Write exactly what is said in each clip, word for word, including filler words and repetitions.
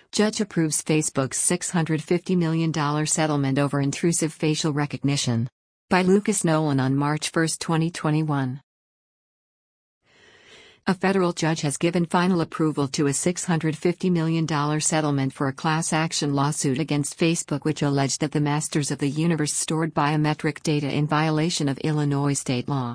Judge approves Facebook's six hundred fifty million dollars settlement over intrusive facial recognition. By Lucas Nolan on March first, twenty twenty-one. A federal judge has given final approval to a six hundred fifty million dollars settlement for a class action lawsuit against Facebook, which alleged that the masters of the universe stored biometric data in violation of Illinois state law.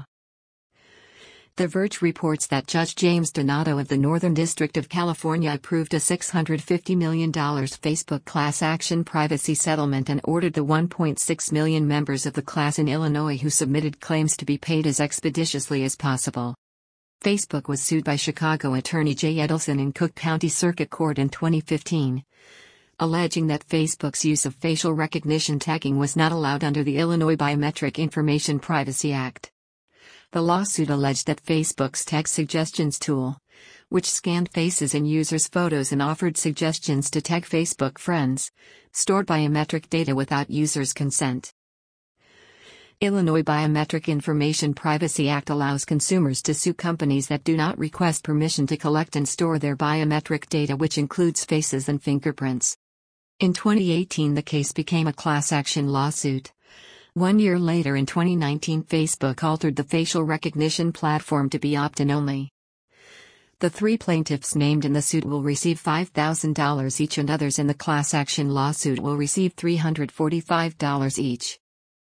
The Verge reports that Judge James Donato of the Northern District of California approved a six hundred fifty million dollars Facebook class action privacy settlement and ordered the one point six million members of the class in Illinois who submitted claims to be paid as expeditiously as possible. Facebook was sued by Chicago attorney Jay Edelson in Cook County Circuit Court in twenty fifteen, alleging that Facebook's use of facial recognition tagging was not allowed under the Illinois Biometric Information Privacy Act. The lawsuit alleged that Facebook's Tag Suggestions tool, which scanned faces in users' photos and offered suggestions to tag Facebook friends, stored biometric data without users' consent. Illinois Biometric Information Privacy Act allows consumers to sue companies that do not request permission to collect and store their biometric data, which includes faces and fingerprints. In twenty eighteen, the case became a class action lawsuit. One year later, in twenty nineteen, Facebook altered the facial recognition platform to be opt-in only. The three plaintiffs named in the suit will receive five thousand dollars each, and others in the class action lawsuit will receive three hundred forty-five dollars each.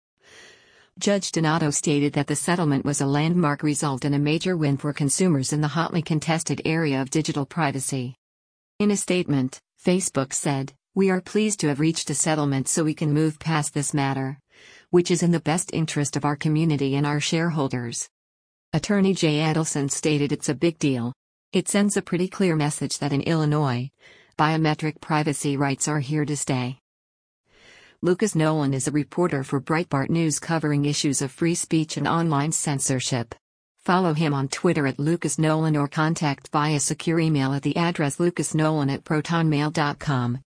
Judge Donato stated that the settlement was a landmark result and a major win for consumers in the hotly contested area of digital privacy. In a statement, Facebook said, "We are pleased to have reached a settlement so we can move past this matter, which is in the best interest of our community and our shareholders." Attorney Jay Edelson stated, "It's a big deal. It sends a pretty clear message that in Illinois, biometric privacy rights are here to stay." Lucas Nolan is a reporter for Breitbart News covering issues of free speech and online censorship. Follow him on Twitter at Lucas Nolan or contact via secure email at the address lucasnolan at protonmail dot com.